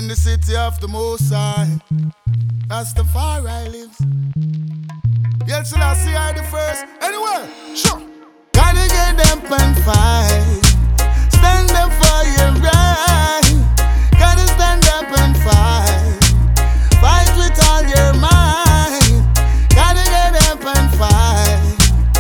the city of the Most High. Rastafari lives. Yet till I see I the first. Anyway, sure. Gotta get up and fight. Stand up for your right. Gotta stand up and fight. Fight with all your might. Gotta get up and fight.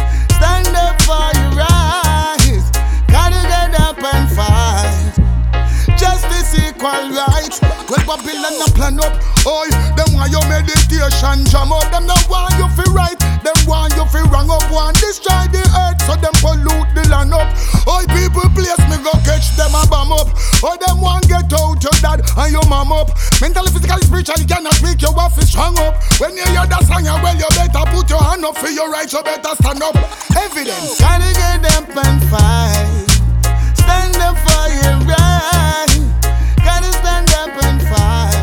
Stand up for your right. Gotta get up and fight. Justice, equal rights. Well, Babylon a plan up. Oi, them want your meditation jam up. Them not want you fi right. Them want you fi wrong up. Want destroy the earth, so them pollute the land up. Oi, people place me go catch them a bomb up. Oi, them want get out your dad and your mom up. Mentally, physically, spiritually, cannot make your wife strong up. When you hear that song, well, you better put your hand up for your right. You better stand up. Evidence. Gotta get up and fight. Stand up for your right. Gotta stand up and fight.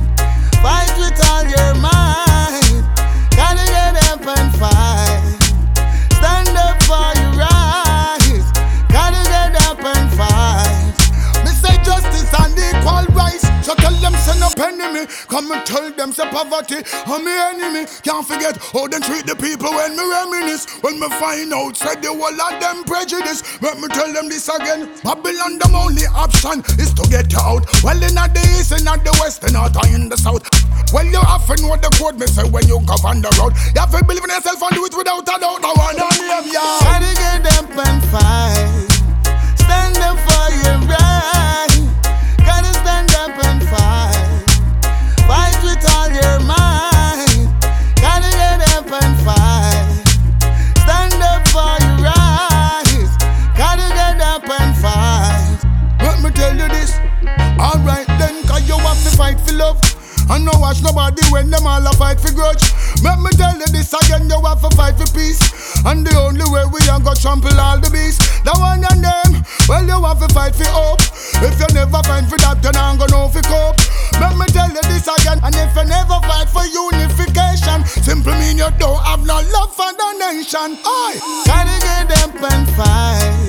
Fight with all your might. Gotta get up and fight. Stand up for your rights. Gotta get up and fight. Me say justice and equal rights. So tell them send up enemy. Come and tell them say poverty I'm me enemy. Can't forget how they treat the people when me reminisce. When me find out said the whole of them prejudice. Let me tell them this again. Babylon the only option is to get you out. Well in the east and the west and not in the south. Well you have to know the code me say when you govern the road. You have to believe in yourself and do it without a doubt. I want to name ya. Gotta get up and fight. Stand up for your right. Gotta stand up and fight. Fight with all your might. Gotta get up and fight. Stand up for your rights. Gotta get up and fight. Let me tell you this. Alright then, cause you have to fight for love. And no watch nobody when them all a fight for grudge. Let me tell you this again, you have to fight for peace. And the only way we are gonna trample all the beasts. The one and them, well you have to fight for hope. If you never fight for that, then I'm gonna know for cope. Let me tell you this again, and if you never fight for unification, simply mean you don't have no love for the nation. Oi, gotta get up and fight.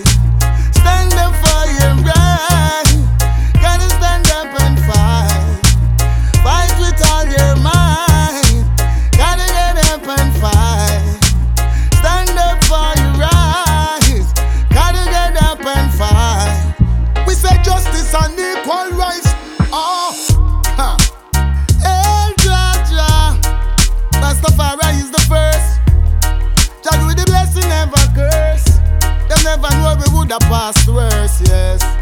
Stand up for your right. Gotta stand up and fight. Fight with all your might. Gotta get up and fight. Stand up for your rights. Gotta get up and fight. We say justice and equal rights. Oh, ha. El Jaja. Rastafari is the first. Jah with the blessing never curse. Them never know we would have passed worse, yes.